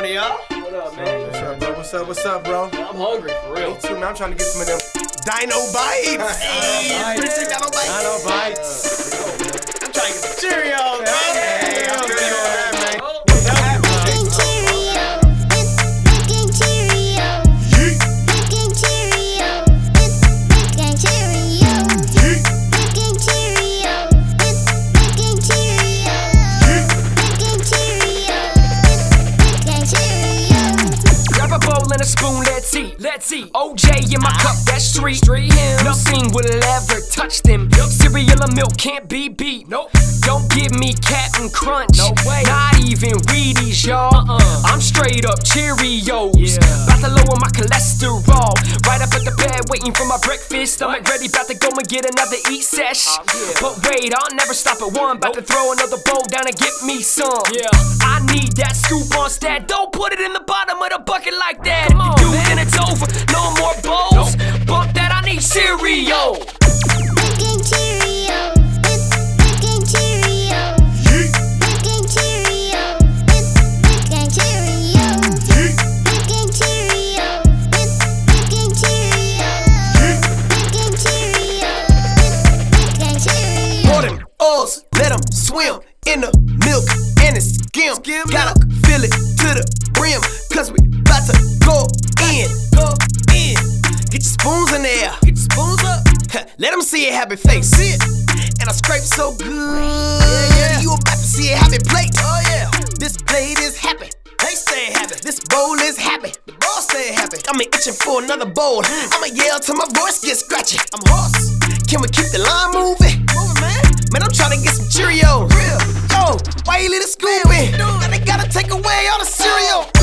Hey y'all. What up, man? What's up, bro? I'm hungry, for real. Me too, man. I'm trying to get some of them Dino Bites. Hey, appreciate Dino Bites. Dino Bites. I'm trying to get some Cheerios, bro. Hey, I'm feeling that, man. And a spoon, let's eat. OJ in my cup, that's street hymns. Nothing will ever touch them. Cereal and milk can't be beat. Nope. Don't give me Captain Crunch. No way. Not even Wheaties, y'all. I'm straight up Cheerios. About to lower my cholesterol. Right up at the bed, waiting for my breakfast. Stomach ready, about to go and get another eat sesh. But wait, I'll never stop at one. About to throw another bowl down and get me some. I need that scoop on stat. Don't put it in the bottom of the bucket like that. If you do, then it's over. No more bowls. Bump that, I need cereal. Fucking Cheerio. Fucking Cheerio. Fucking Cheerio. Fucking Cheerio. Fucking Cheerio. Fucking Cheerio. Fucking Cheerio. Fucking Cheerio. Pour them O's, let them swim in the milk and it's skim. Gotta fill it to the brim, cause we about to go in. Get your spoons in there. Get your spoons up. Let them see a happy face. See it. And I scrape so good. You about to see a happy plate. Oh yeah. This plate is happy. They stay happy. This bowl is happy. The bowl stay happy. I'm itching for another bowl. I'ma yell till my voice gets scratchy. I'm hoarse. Can we keep the line moving? Man, I'm trying to get some Cheerios. Yo, why you let it scoop in? Now they gotta take away all the cereal.